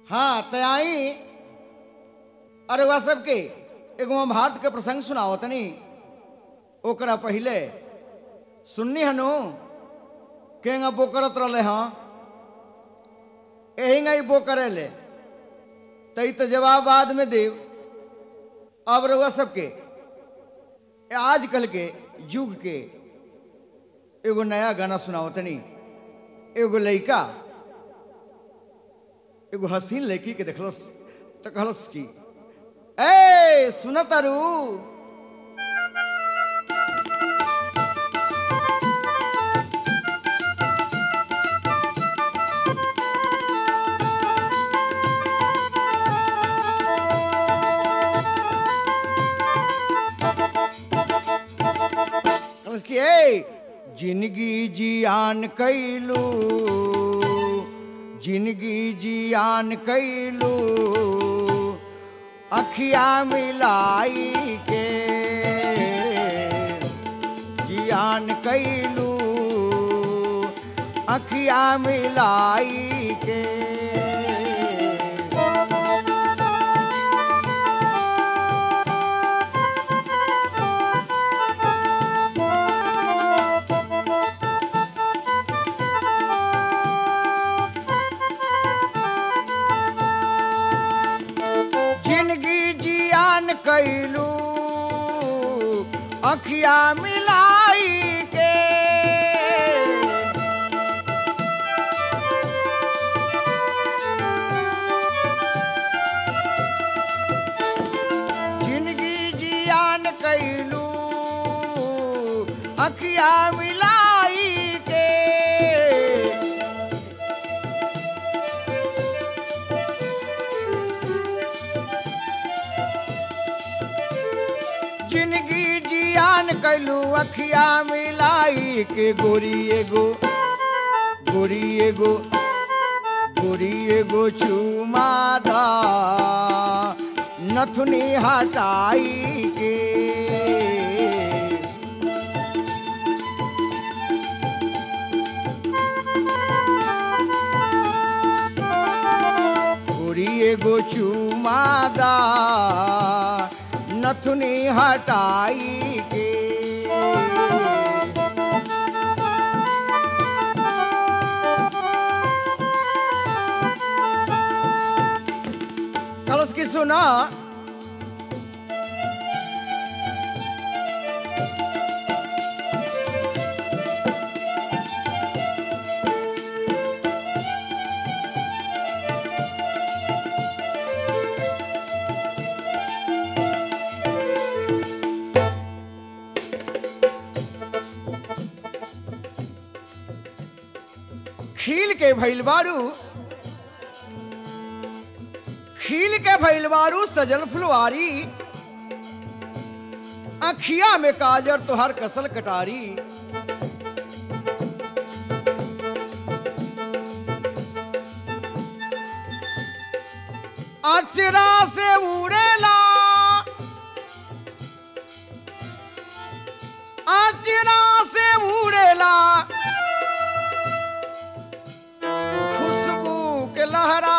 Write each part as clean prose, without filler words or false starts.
हाँ तयाई अरे वह सबके एगो महाभारत के प्रसंग सुनाओ तनी ओकरा पहले सुननी हनु केंगा बो करत रहे हाँ यही बो करे ले तई तो जवाब बाद में देव। अब रउआ सबके आजकल के युग के एगो नया गाना सुनाओ तनी। एगो लड़का एगो हसीन लड़की के देखलस तो कहलस की ए सुन तारू कि जिंदगी जियान कैलू जिंदगी जियान कैलू अखिया मिलाई के जियान कैलू अखिया मिलाई के कैलू अखिया मिलाई के जिंदगी जियान कैलू अखिया मिलाई के जिंदगी जियान कैलू अखिया मिलाई के गोरी एगो चुमादा नथुनी हटाई के गोरी एगो चुमादा नथुनी हटाई के कलश की सुना खील के भइल बारू सजल फुलवारी अखिया में काजर तोहर कसल कटारी अचरा से उड़ेला अचरा से उड़ेला लहरा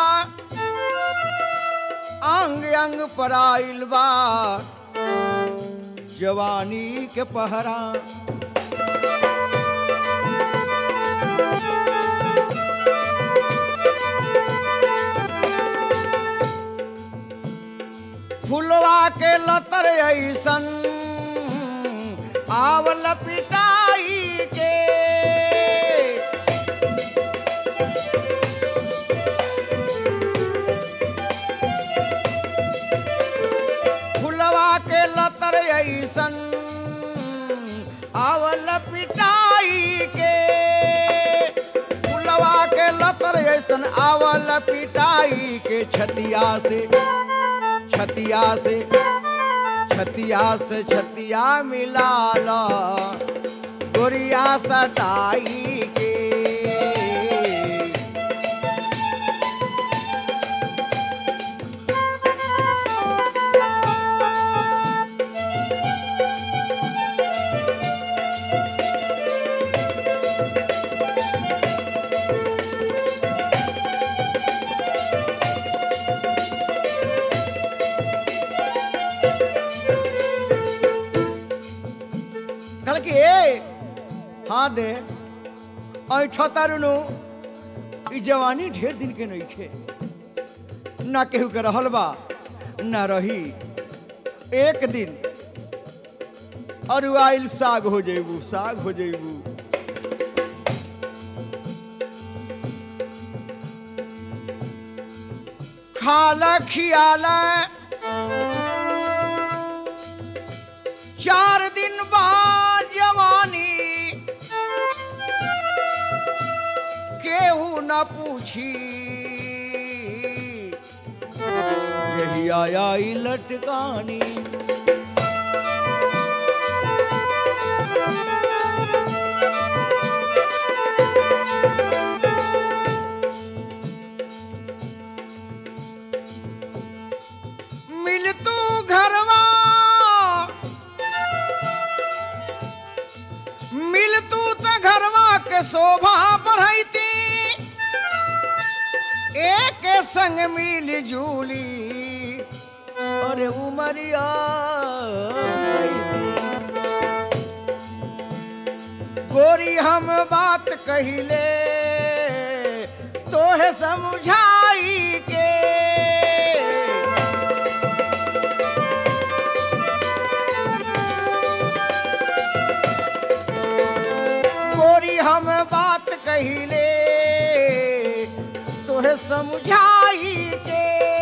अंग अंग पर आइल बा जवानी के पहरा फुलवा के लतर ऐसन आवल पिटाई के लतर ऐसन आवल पिटाई के फुलवा के लतर ऐसन आवल पिटाई के छतिया मिलाला गोरिया सटाई के बढ़ा दे ऐठा तारुनु ई जवानी ढेर दिन के नइखे ना केहू के रहल बा ना रही एक दिन अरुआइल साग हो जेबू साग हो जेबू खाला खियाला 4 दिन बाद जवानी केहू न पूछी यही आया लटकानी मिल तू घरवा मिल तू त घरवा के शोभा बढ़ैती एक संग मिल जूली अरे उमरिया गोरी हम बात कहिले तोहे समझाई के गोरी हम बात कहिले तोहे समझाई के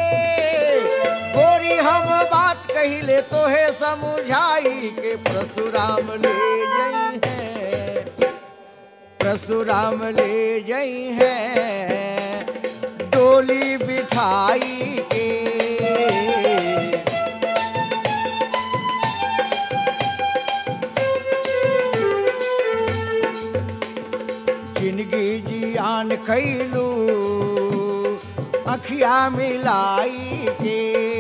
गोरी हम बात कहिले तोहे समझाई के परशुराम ले जई है परशुराम ले जई है डोली बिठाई के जिंदगी जियान खैलू अखिया मिलाई के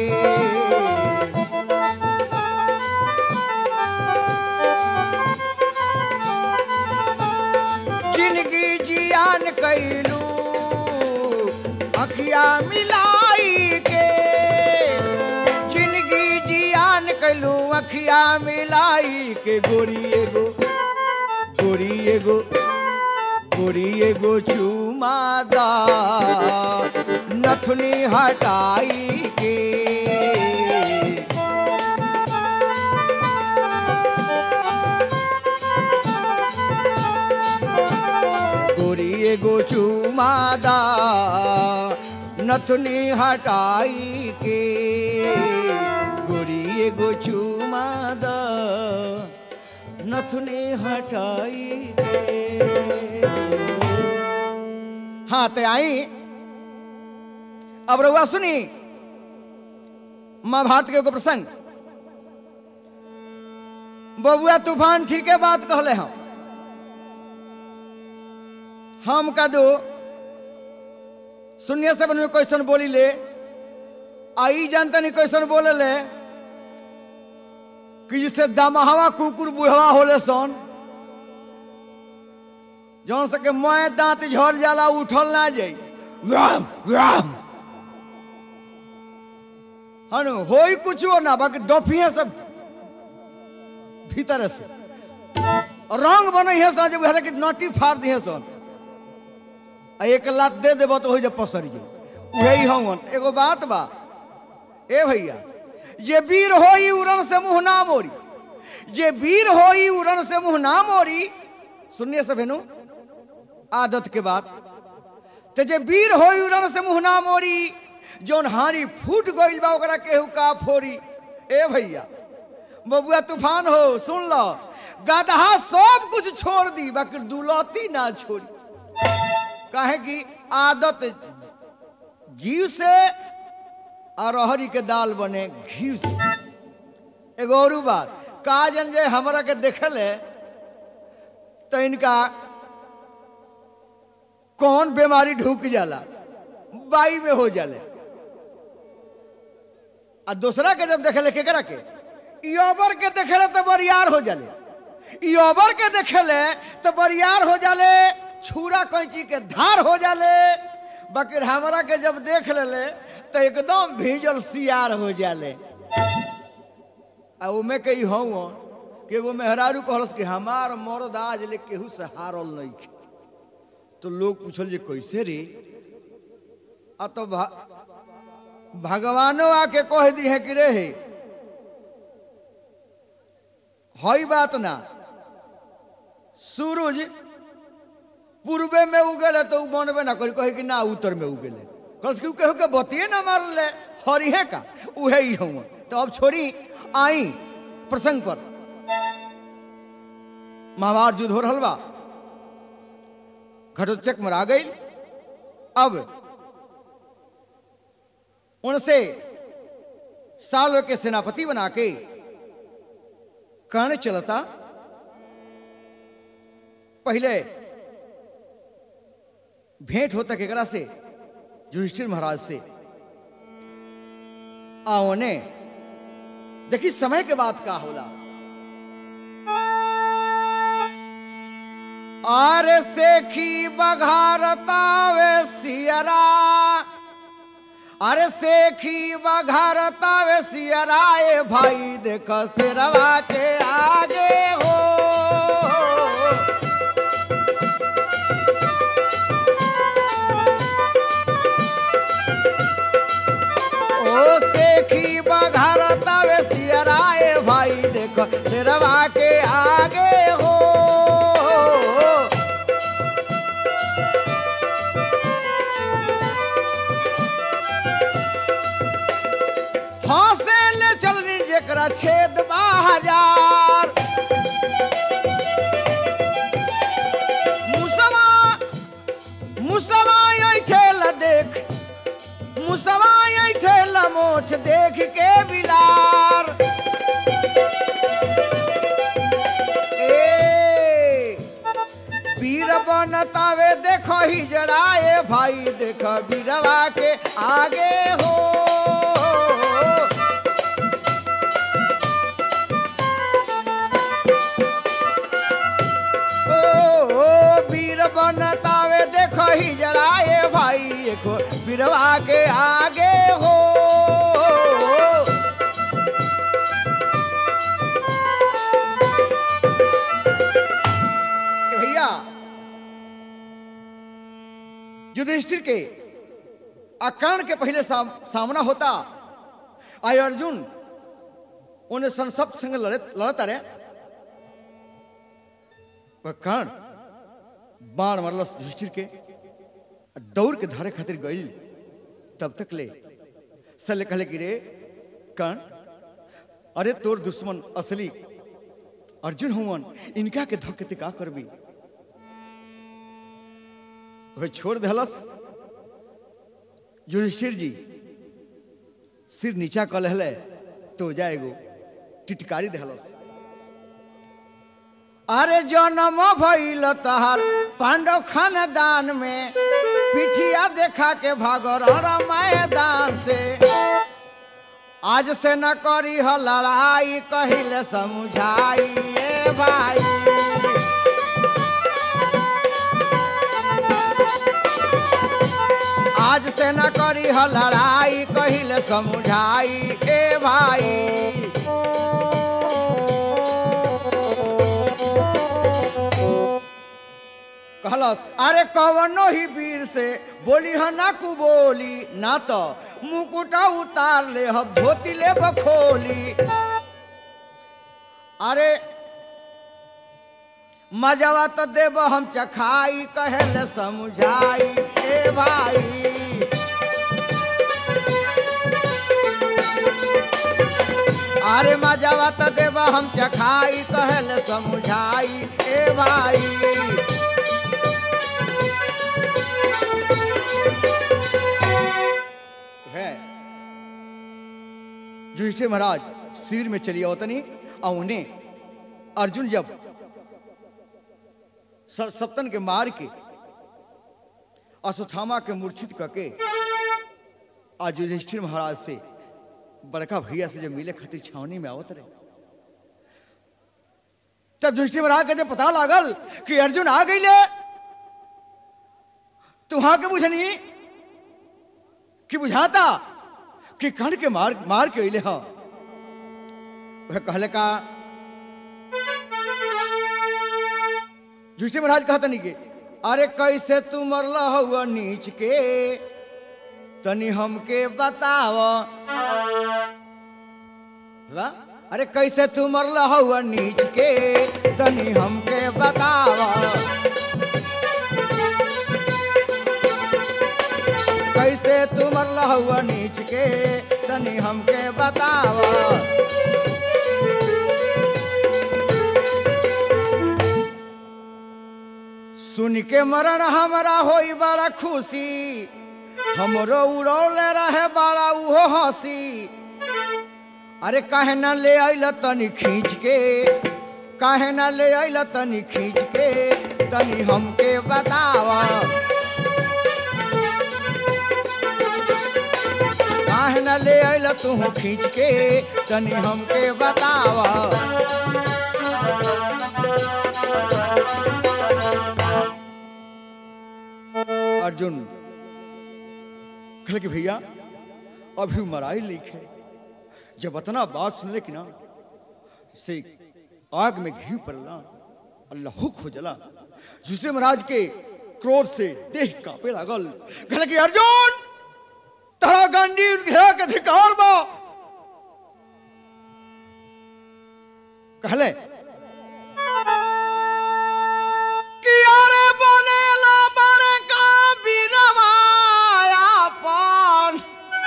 जिंदगी जियान कैलू अखिया मिलाई के जिंदगी जियान कैलू अखिया मिलाई के गोरी एगो चुमादा नथुनी हटाई के गोरी एगो चुमादा नथुनी हटाई के गोरी एगो चुमादा नथुनी हटाई के हाँ ते आई अब रउआ सुनी महाभारत के एगो प्रसंग बबुआ तूफान ठीक है बात कहले हम का दो सुनिए से बन में क्वेश्चन बोली ले आई जानता नहीं क्वेश्चन बोले ले कि जिससे दमहवा कुकुर बुढ़वा होले सन जौन सके मोए दांत झड़ जाला उठल ना जाई हनु होई कुछो ना बाकी दफिए सब भीतर से रंग बने है सन जब कि नटी फाड़ दिए सन एक लात दे देबो तो हो जा पसर गई वही हूँ एगो बात बा ए भैया जे वीर होई उड़न से मुंह ना मोरी जे वीर होई उड़न से मुंह ना मोरी सुनिए सब हेनु आदत के बात ते जे वीर होई उड़न से मुंह ना मोरी जौन हारी फूट गइल बा ओकरा केहू का फोरी ए भैया बबुआ तूफान हो सुन लो गदहा सब कुछ छोड़ दी बाकी दुलौती ना छोड़ी काहे की आदत जीव से और अरहरी के दाल बने घी से एगो और बात काजन जे हमरा के देखले तो इनका कौन बीमारी ढूक जाला बाई में हो जाले आ दूसरा के जब देखले केकरा के योबर के देखले तो बरियार हो जाले योबर के देखले तो बरियार हो जाले छुरा कैंची के धार हो जाले बाकी हमरा के जब देख ले तो एकदम भीजल सियार हो जाले आ उमे कई हूँ कि एगो मेहरारू कहलस कि हमार मर्द आज ले केहू से हारल नहीं। तो लोग पूछल जे कैसे रे? आ तो भगवानो आके कह दी है कि रे हई बात ना, सूरज पूर्वे में उगल है तो उ बनबे ना करी, कहे कि ना उत्तर में उगल है। कस कि केहू के बतिए ना मार ले हरिहे का उहे ही हूँ। तो अब छोड़ी आई प्रसंग पर। महाभारत युद्ध हो रहल बा, घटोत्कच मरा गई। अब उनसे सालों के सेनापति बना के कर्ण चलता। पहले भेंट होता केकरा से? युधिष्ठिर महाराज से। आओ ने देखी समय के बाद का होला। आरे सेखी बघारतावे सियरा, अरे सेखी बघारतावे सियरा, ए भाई देख सिरवा के आगे हो। ओ सेखी बघारतावे सियरा, ए भाई देख सिरवा के आगे हो। हंसे ले चल रही जेकरा छेद 1000, मुसवा ऐठेल देख, मुसवा ऐठेल मोछ देख के बिलार। ए वीर बनतावे देखो ही जड़ाए, भाई देख वीरवा के आगे हो। बनतावे देखो ही जड़ाए, भाई देखो बिरवा के आगे हो। भैया युधिष्ठिर के कर्ण के पहले सामना होता। आय अर्जुन उन्हें संसप्त संग लड़ता रहे। कर्ण बाण मरलस युधिष्ठिर के, दौड़ के धारे खातिर गई। तब तक ले सले कहले कि रे कर्ण, अरे तोर दुश्मन असली अर्जुन हुवन, इनका के धोके का करबी? वह छोड़ दहलस। युधिष्ठिर जी सिर नीचा कर लहले तो जाएगो टिटकारी दहलस। अरे जन्म भइल तहार पांडव खानदान में, पिठिया देखा के भागो मैदान से। आज से न करी हो लड़ाई, कहिले समझाई ए भाई। आज से न करी हो लड़ाई, कहिले समझाई ए भाई। कहलस अरे कवनो ही वीर से बोली ह ना कु बोली, ना तो मुकुटा उतार ले हम धोती ले बखोली। अरे मजवा तो देव हम चखाई, कहले समझाई ए भाई। अरे मजवा तो देव हम चखाई, कहले समझाई ए भाई। युधिष्ठिर महाराज सिर में चली आवतनी। और उन्हें अर्जुन जब सप्तन के मार के अश्वत्थामा के मूर्छित करके आज युधिष्ठिर महाराज से बड़का भैया से जब मिले खातिर छावनी में आवत रहे, तब युधिष्ठिर महाराज के जब पता लागल कि अर्जुन आ गई ले, तो वहां के बुझनी कि बुझाता कि कर्ण के मार के अले हाँ। वह कहले का जुसे महाराज कहता नहीं के अरे कैसे तू मरल हुआ नीच के तनी हमके बताव। अरे कैसे तू मरल हुआ नीच के तनी हमके बताव। कैसे तू मरल हुआ नीच के तनी हमके बताव। सुन के मरण हमारा होई बड़ा खुशी हमरो उड़ौले रहे बड़ा उहो हंसी। अरे काहे ना ले आइल तनी खींच के काहे ना ले आइल तनी खींच के तनी हमके बतावा। काहे ना ले आइल तू खींच के तनी हमके बतावा। अर्जुन कह कि भैया अभी मराई लिखे जब इतना बात सुन ले कि ना से आग में घी पड़ला अल्लाह हो जला। जुसे महाराज के क्रोध से देह कांपे लागल। कह कि अर्जुन तारा गंडी घेरा के अधिकार बा। कहले कि अरे बनेला बड़े का बीरवाया पान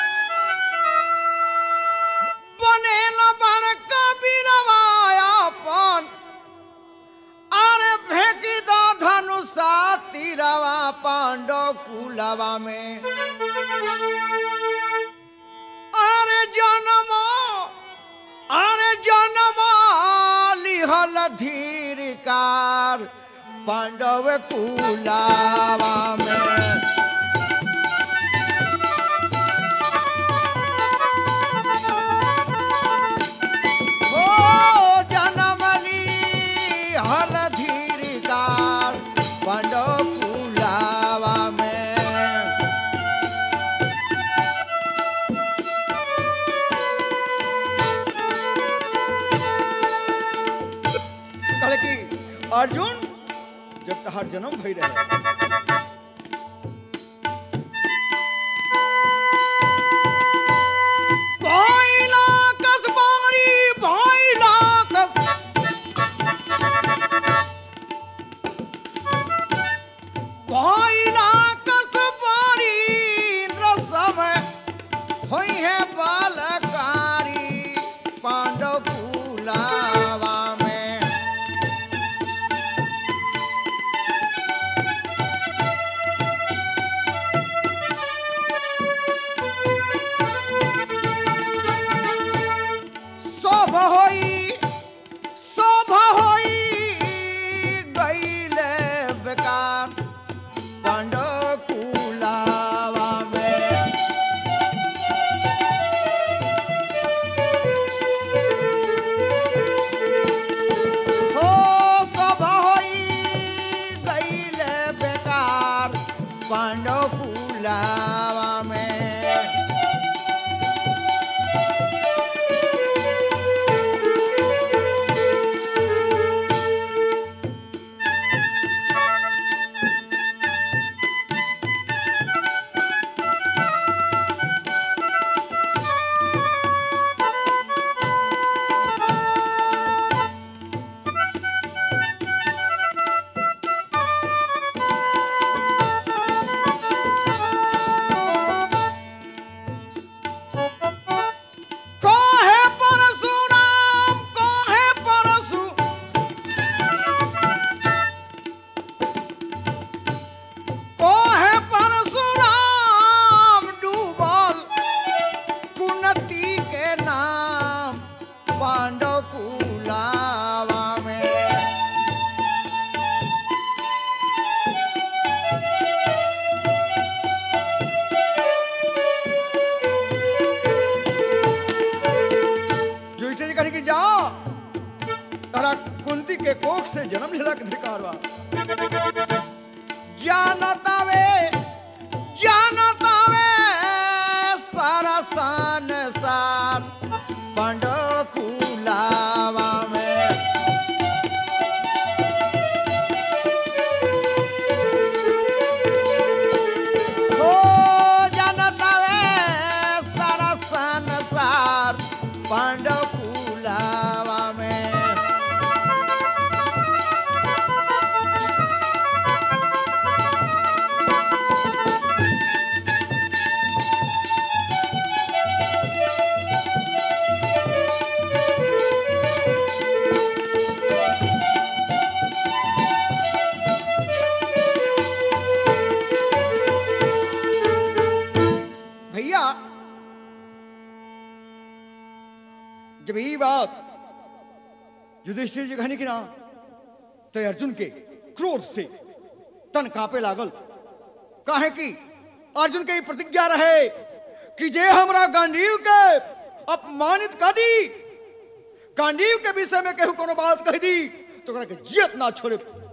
बनेला बड़े का बीरवाया पान। अरे फेंकी दो धनुषा तीरवा पांडव कुलवा में। अरे जन्म लिहल धीरकार पांडव कुलावा में। ओ जन्म लिहल धीरकार पांडव कुलावा में। कल की अर्जुन जब तहार जन्म भई रहे भइला कसबारी भइला कसबारी इंद्र समय होई है बालकारी पांडव कुलावा में। शोभा होई गईले बेकार पांडव कुलावा में। हो शोभा होई गईले बेकार पांडव कुलावा में। कुंती के कोख से जन्म लेला के अधिकार बा। जानतावे सारा संसार पांडव कुलावा में। जब ये बात युधिष्ठिर जी कहने की ना, तो अर्जुन के क्रोध से तन कांपे लागल। काहे कि अर्जुन के प्रतिज्ञा रहे कि जे हमरा गांडीव के अपमानित कर दी, गांडीव के विषय में केहू कोनो बात कह दी तो के जियत ना छोड़े।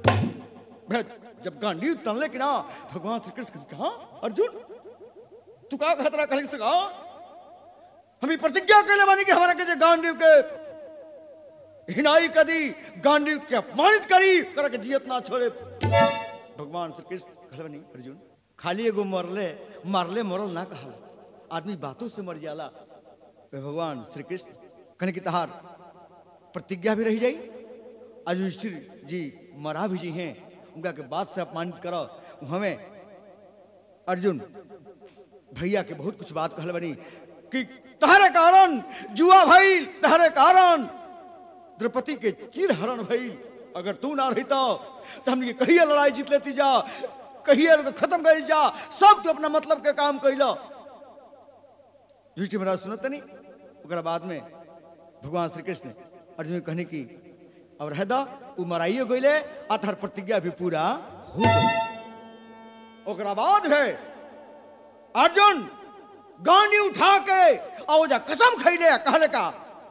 जब गांडीव तनले कि ना, भगवान श्री कृष्ण कहा अर्जुन तू का खतरा कह सका, हम प्रतिज्ञा कैले बानी कि हमारा के जे गांडीव के हिनाई कदी, गांडीव के अपमानित करी, कर के जियत ना छोड़े। भगवान श्री कृष्ण कहले नहीं अर्जुन, खाली एगो मरले मरल ना कहल, आदमी बातों से मर जाला। भगवान श्री कृष्ण कहने की तहार प्रतिज्ञा भी रही जाई, आज युधिष्ठिर जी मरा भी जी हैं, उनका के बात से अपमानित करो। हमें अर्जुन भैया के बहुत कुछ बात कहल बनी कि तहरे कारण जुआ भइल, तहरे कारण द्रौपदी के चिर हरण भइल, अगर तू ना रही तो हमने कहिए लड़ाई जीत लेती जा, कहिए खत्म कर जा, सब तो अपना मतलब के काम कैलो। युधिष्ठिर महाराज सुनत नहीं। ओकरा बाद में भगवान श्री कृष्ण अर्जुन कहने की अब रह दा, उ मराइयो गईले आ तहर प्रतिज्ञा भी पूरा हो गई। ओकरा बाद है अर्जुन गांडी उठा के आओ जा कसम खैले, कहले का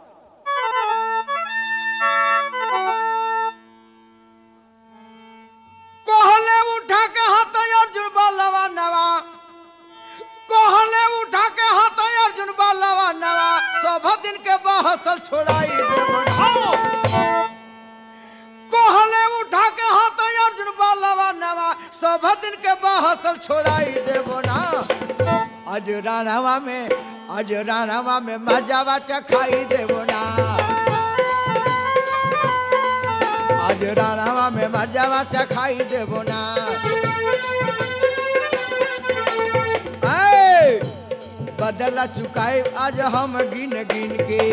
कहले उठा के हाथ अर्जुन बलवा नवा, कहले उठा के हाथ अर्जुन बलवा नवा, सब दिन के बहसल छोड़ाई देबो ना। कहले उठा के हाथ अर्जुन बलवा नवा, सब दिन के बहसल छोड़ाई देबो ना। आज राणावा में मजावा चखाई देबो ना, आज राणावा में मजावा चखाई देबो ना। बदला चुकाए आज हम गिन गिन के,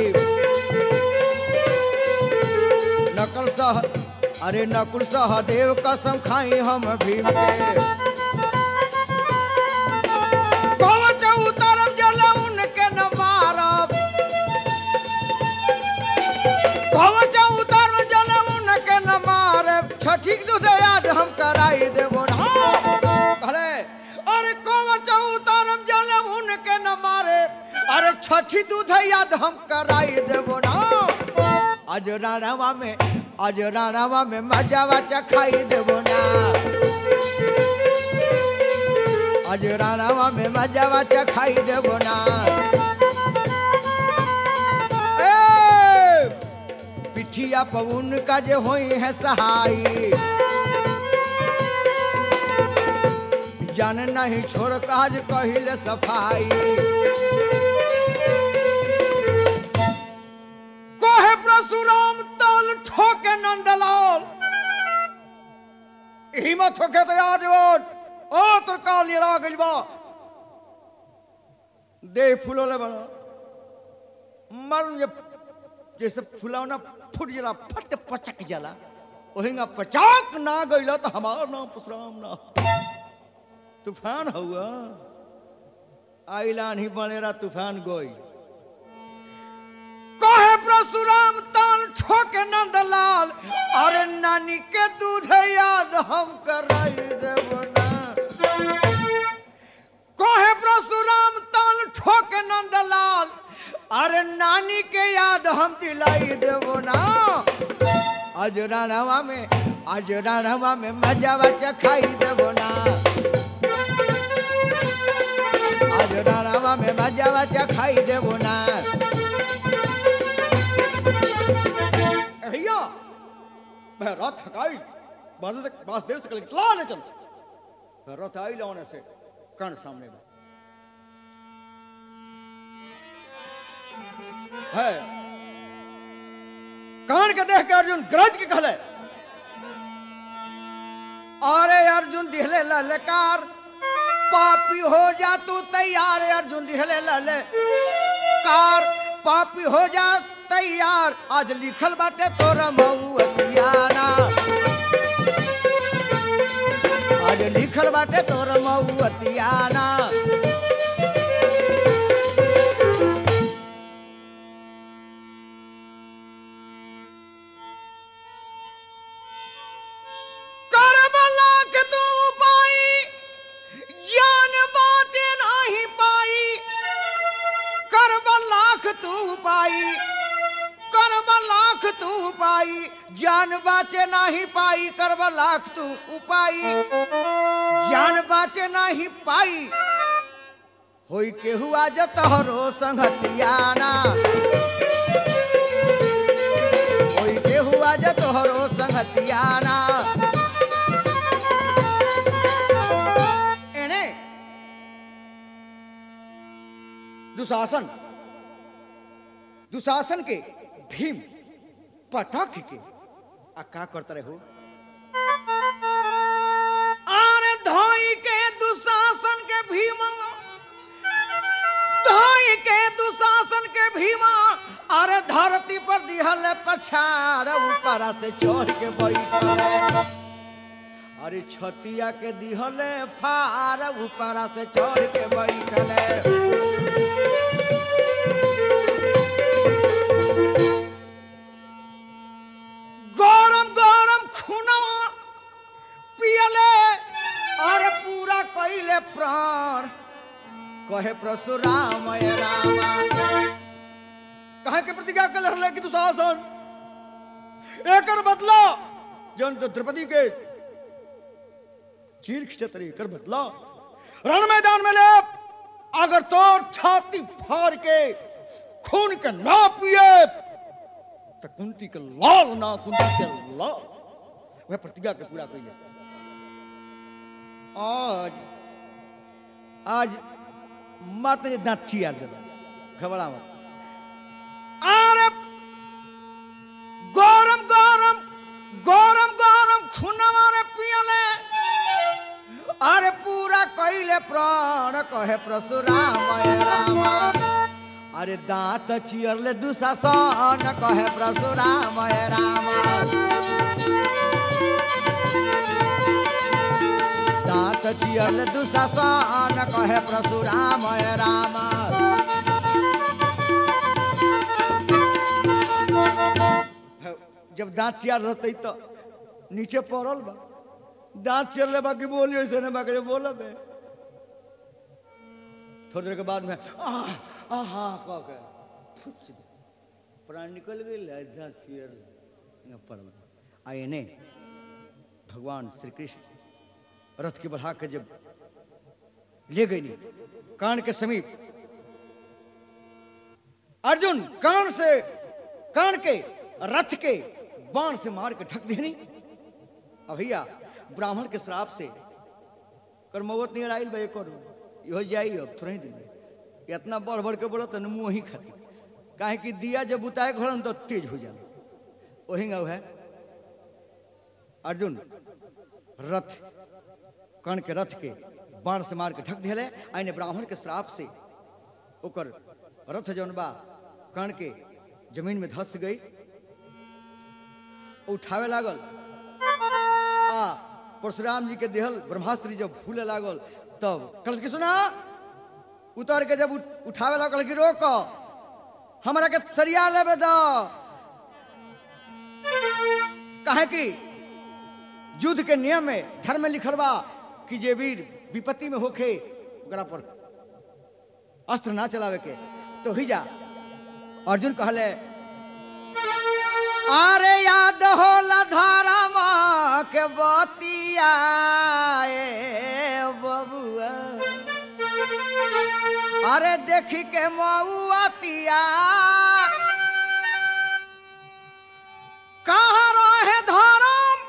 नकुल सहदेव कसम खाई हम भीम के। कवच उतरम जल उनके न मारब, कवच उतरम जल उनके न मारब, छठी दूध याद हम कराई देबो ना। कहले अरे कवच उतरम जल उनके न मारे, अरे छठी दूध याद हम कराई देबो ना। आज राणावा में मजावा चखाई देबो ना, आज राणावा में मजावा चखाई देबो ना। पिठिया पवन का जे होई है सहाई, जान नहीं छोड़ काज कहिले सफाई। कोहे परशुराम ताल ठोके नंदलाल, हिम्मत होके तो आज ओ तो काल निरा गइल बा, दे फूलोले बना मर जैसे फुलावना फुट जाला, फट पचक जाला, ओहिंगा पचाक ना गइला तो हमार नाम परशुराम ना। तूफान हुआ आइला नहीं बनेरा तूफान गोई। कहे परशुराम ताल ठोके नंदलाल, अरे नानी के दूध याद हम कराई देबो ना। कहे परशुराम ताल ठोके नंदलाल, अरे नानी के याद हम दिलाई देबो ना। आज राणावा में मजावा चखाई देबो ना, आज राणावा में मजावा चखाई देबो ना। भैया मैं रथ हकाई वासुदेव से कल चला ले चल, रथ आई लाने से कर्ण सामने में है। कर्ण के देख के अर्जुन गरज के कहले, अरे अर्जुन दिहले ललकार, पापी हो जा तू तैयार। अर्जुन दिहले ललकार, पापी हो जा तैयार, आज लिखल बाटे तोरा मऊअतियाना, आज लिखल बाटे तोरा मऊअतियाना। तू पाई करब लाख तू पाई जान बाचे नाही पाई करब लाख तू उपाई जान बाचे नाही पाई होई के हुआ जतहरो संगतियाना होई के हुआ जतहरो संगतियाना एने दुशासन के भीम पटक के का करता रहे हो अरे धोई के दुशासन के भीमा धोई के दुशासन के भीमा अरे धरती पर दिहल पछाड़ ऊपर से चढ़ के बैठल अरे छतिया के दिहल फार ऊपर से चढ़ के बैठल गरम गरम खूनवा पियले और पूरा कइले प्राण कहे परशुराम रामा कहे के प्रतिज्ञा कर रहले कि दुशासन एकर बदला जन द्रौपदी के चीर खिंचत रही कर बदला रण मैदान में ले अगर तोर छाती फाड़ के खून के ना पिए तो कुंती के लाल ना कुंती के लाल वह प्रतिज्ञा के पूरा कइले आज मत दांत चियार दे घबरा मत अरे गरम गरम गरम गरम खूनवा रे पियले अरे पूरा कइले प्राण कहे परशुराम रामा अरे दांत चियरले दुशासन कहे परशुराम रामा दांत चियरले दुशासन कहे परशुराम रामा जब दांत चियर रहते तो नीचे पड़ल बा दांत चियरले बाकी बोलियो ऐसे नहीं बाकी बोलब थोड़ी देर के बाद में हाँ कह के प्राण निकल गई दांत चियर पड़ल आए ने भगवान श्री कृष्ण रथ के बढ़ा के जब ले गई कान के समीप अर्जुन कान के रथ के बाण से मार के ढक देनी भैया ब्राह्मण के श्राप से कर्मवत नहीं आयल भाई करो यो जाई अब थोड़े दिन में इतना बढ़ बढ़ के बोला तो मुँह वही खाती काहे कि दिया जब बुताए घर तो तेज हो जाए वही गौ है अर्जुन रथ कर्ण के रथ के बाण से मार के ढक दिले आइने ब्राह्मण के श्राप से ओकर रथ जौन बा कर्ण के जमीन में धस गई उठावे लागल परशुराम जी के देहल ब्रह्मास्त्र जब फूले लागल तब कल के सुना उतर के जब उठावे लागल कि रोक हमरा के सरिया लेबे दो काहे कि युद्ध के नियम में धर्म में लिखल बा कि जे वीर विपत्ति में होखे ओकरा पर अस्त्र ना चलावे के तो ही जा अर्जुन कहले अरे याद होला धर्म के बतिया बबुआ अरे देखी के मऊतिया कहाँ रहे धर्म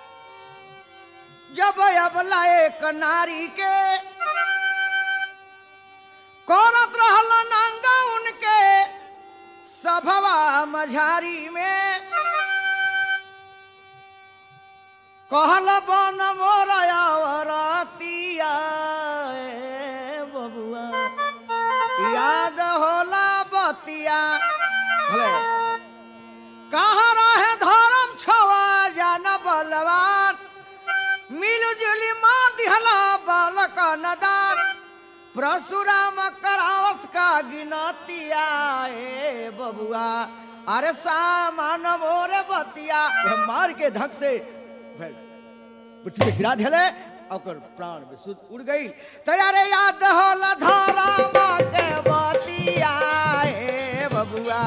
जब अबला एक नारी के करत रहल नंगा उनके सभवा मझारी में कहल बन मोरतिया बबुआ याद होला बतिया कहाँ रहे धर्म छवा जान बलवान मिलजुली मार दिहला बालक नदान परशुराम करावस का गिनतिया बबुआ अरे सामान मोरे बतिया मार के धक से पृथ्वी पे गिरा ढेले और प्राण विशुद्ध उड़ गई तैयारे याद होला धर्म के बतिया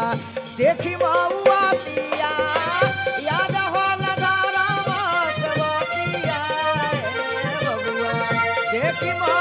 देखी महुआ तिया याद हो लगा रामा के बतिया रे बबुआ देखी